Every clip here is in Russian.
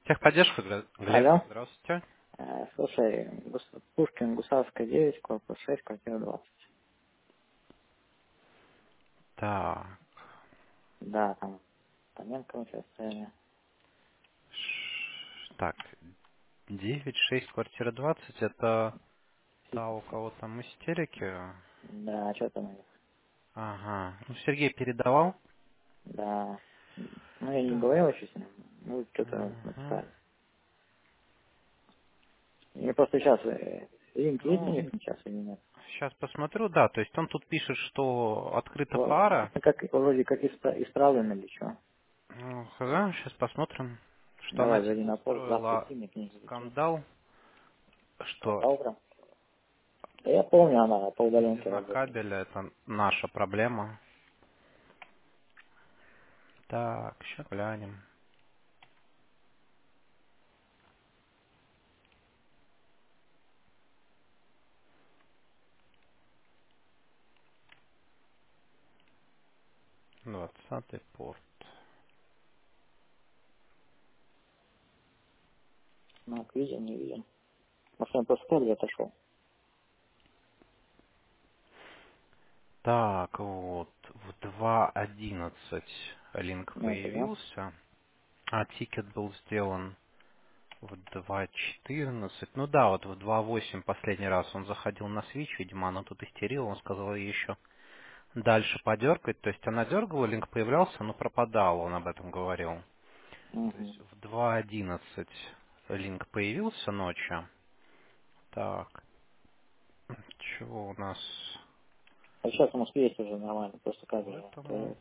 Техподдержка, Глеб, Алло. здравствуйте. Слушай, Пушкин, Гусарская 9, корпус 6, квартира 20. Так, Да, там Тоненко мы сейчас стояли. так, 9-6, квартира 20, это та, у кого там истерики. Да, а что там у них? Ага, ну Сергей передавал. Да. Ну, я не Так, говорил еще с ним. Ну, что-то ага. написали. Мне просто сейчас линк есть у Ну, них сейчас или нет? сейчас посмотрю, да, то есть он тут пишет, что открыта Ну, пара. как, вроде как исправлено или что. Ну, сейчас посмотрим, что она Давай, типа зайди на пост, завтра устроила идти, мне книги зачем. скандал, что Когда утром? Да я помню, она по удаленке из-за работает. кабеля это наша проблема. Так, сейчас глянем. 20-й порт. Ну, видел, не видел. Может, он просто в отошел. Так, вот, в 2.11 линк Ну, это да. появился, а тикет был сделан в 2.14. Ну да, вот в 2.8 последний раз он заходил на свич, видимо, она тут истерила, он сказал ей еще дальше подергать. То есть она дергала, линк появлялся, но пропадал, он об этом говорил. То Угу. есть в 2.11 линк появился ночью. Так, чего у нас А сейчас у нас есть уже нормально, просто в кабель. этом?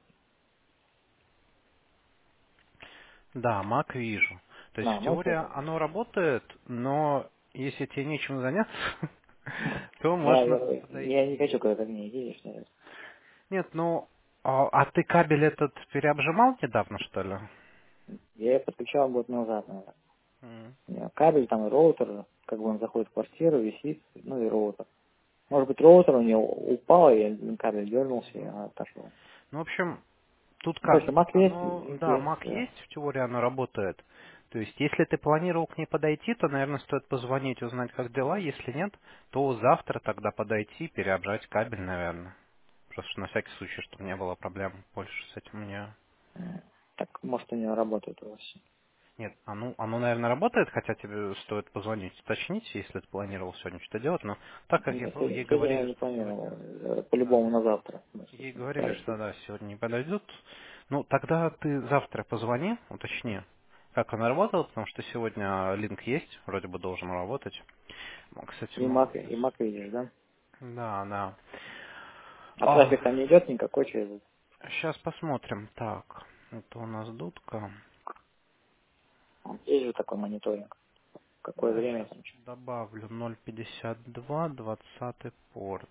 Да, Mac вижу. То есть На, в ну теории это. оно работает, но если тебе нечем заняться, то Да, можно я не подойти. хочу, когда ты мне видишь. Нет. Нет, ну, а ты кабель этот переобжимал недавно, что ли? Я ее подключал год назад, наверное. М. У меня кабель, там и роутер, как бы он заходит в квартиру, висит, ну и роутер. Может быть, роутер у него упал, и кабель дернулся, и она отошел. Ну, в общем, тут Ну, как? точно, Mac есть, Оно, линк да, есть, Mac да. есть, в теории оно работает. То есть, если ты планировал к ней подойти, то, наверное, стоит позвонить, узнать, как дела. Если нет, то завтра тогда подойти, переобжать кабель, наверное. Просто на всякий случай, чтобы не было проблем больше с этим у нее. Так, может, у него работает у вас. Нет, оно, наверное, работает, хотя тебе стоит позвонить, уточнить, если ты планировал сегодня что-то делать, но так как Нет, ей сегодня я говорили, не что планировал, сегодня, да, по-любому на завтра. ей говорили, Подожди. что да, сегодня не подойдут, ну, тогда ты завтра позвони, уточни, как она работала, потому что сегодня линк есть, вроде бы должен работать. Ну, кстати, могу И Mac видишь, да? Да, да. А трафик там не идет никакой через... Сейчас посмотрим. Так, это у нас дудка. Есть же такой мониторинг. Какое Да, время сейчас там? добавлю 0.52, 20 порт.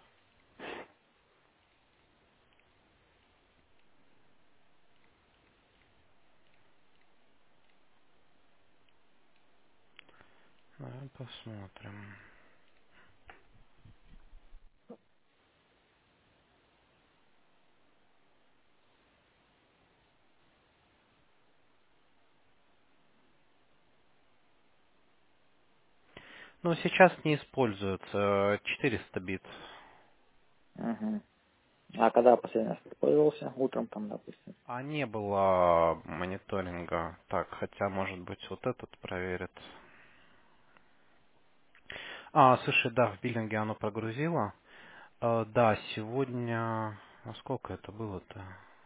Давай посмотрим. Ну, сейчас не используется 400 бит. Угу. А когда последний раз пользовался? Утром там, допустим. А не было мониторинга. Так, хотя, может быть, вот этот проверит. А, слушай, да, в биллинге оно прогрузило. Да, сегодня... А сколько это было-то?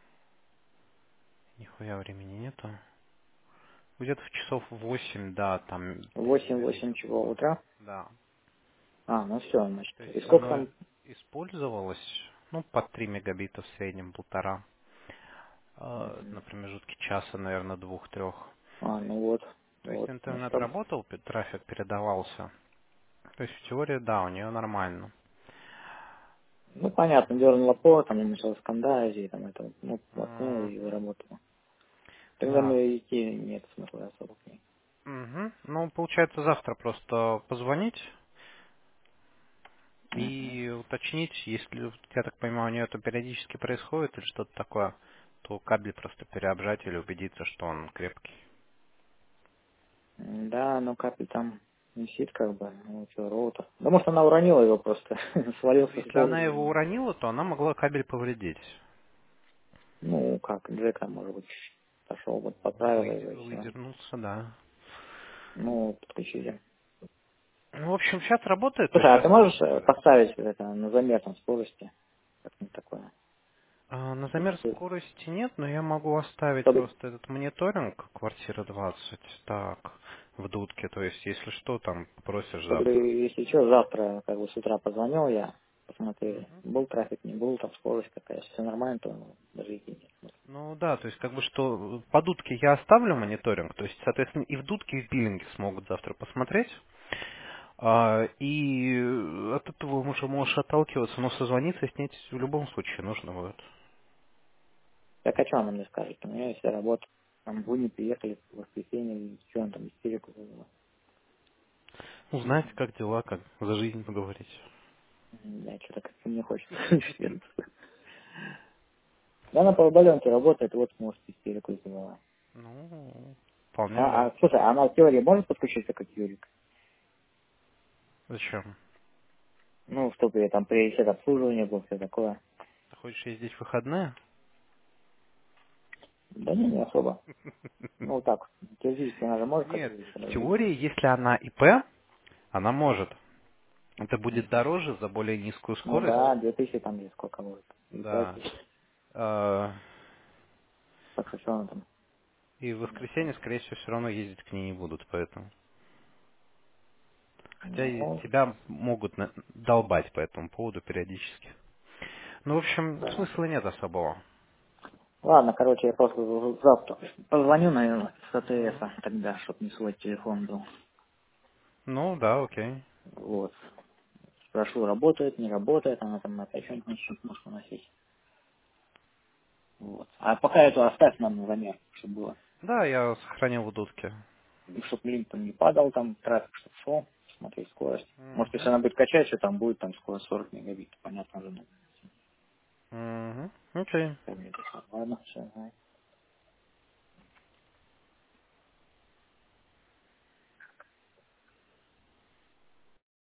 Нихуя времени нету. Где-то в часов 8, да, там Восемь деление чего, было. утра? Да. А, ну все, значит. То И есть сколько оно там? использовалось, ну, по 3 мегабита в среднем, полтора. На Мгм. промежутке часа, наверное, двух-трех. А, То есть, ну вот. то есть Вот. Значит, интернет работал, трафик передавался. То есть в теории, да, у нее нормально. ну, понятно, дернула по, там началась скандалить, и там это, ну, воткнула М, и заработала. Тогда Да. мне идти нет смысла особо к ней. Мгм. Ну, получается, завтра просто позвонить Мгм. и уточнить, если, я так понимаю, у нее это периодически происходит или что-то такое, то кабель просто переобжать или убедиться, что он крепкий. Да, но капель там висит как бы, ну что, роутер. Да может она уронила его просто, Ну, свалился с если она пола. его уронила, то она могла кабель повредить. Ну как, Джек там, может быть, пошел, вот поправила его и все. Выдернулся, да. Ну, подключили. Ну, в общем, сейчас работает, то есть Слушай, а сейчас ты можешь поставить это на замер там скорости? Как-нибудь такое. на замер Если, скорости нет, но я могу оставить чтобы, просто этот мониторинг квартира 20 так, в дудке. То есть, если что, там попросишь чтобы, завтра. если что, завтра, как бы с утра позвонил я, посмотрели, Мгм. был трафик, не был, там скорость какая, если все нормально, то даже идти нет. Ну да, то есть как бы что по дудке я оставлю мониторинг, то есть, соответственно, и в дудке, и в биллинге смогут завтра посмотреть. И от этого уже можешь отталкиваться, но созвониться с ней в любом случае нужно будет. Так а что она мне скажет? У меня если работа, там вы не приехали в воскресенье, и что он там истерику завела. Узнать, как дела, как за жизнь поговорить. Да, что-то как-то не хочется. Да, она по удаленке работает, вот может истерику завела. Ну, вполне А, вероятно. слушай, а она в теории может подключиться как Юрик? Зачем? Ну, чтобы там приоритет обслуживания был, все такое. Ты хочешь ездить в выходные? Да не особо. Ну, вот так. Теоретически она же может Нет, как-то в подойти. теории, если она ИП, она может. Это будет дороже за более низкую Ну скорость. да, 2000 там есть сколько будет. И Да. 5000. Э, Так что что она там? И в воскресенье, скорее всего, все равно ездить к ней не будут, поэтому. Хотя и Ну, тебя могут долбать по этому поводу периодически. Ну, в общем, да. смысла нет особого. Ладно, короче, я просто завтра позвоню, наверное, с Мгм. АТС тогда, чтобы не свой телефон был. Ну, да, окей. Вот. Спрошу, работает, не работает, она там опять что-нибудь начнет, может, уносить. Вот. А пока эту оставь нам на замер, чтобы было. Да, я сохранил в дудке. Чтобы линк там не падал, там трафик, чтобы шел, смотреть скорость. Может, если Мгм. она будет качать, что там будет там скорость 40 мегабит, понятно же. Ну, Мгм. Окей. как мне это. Ладно, все,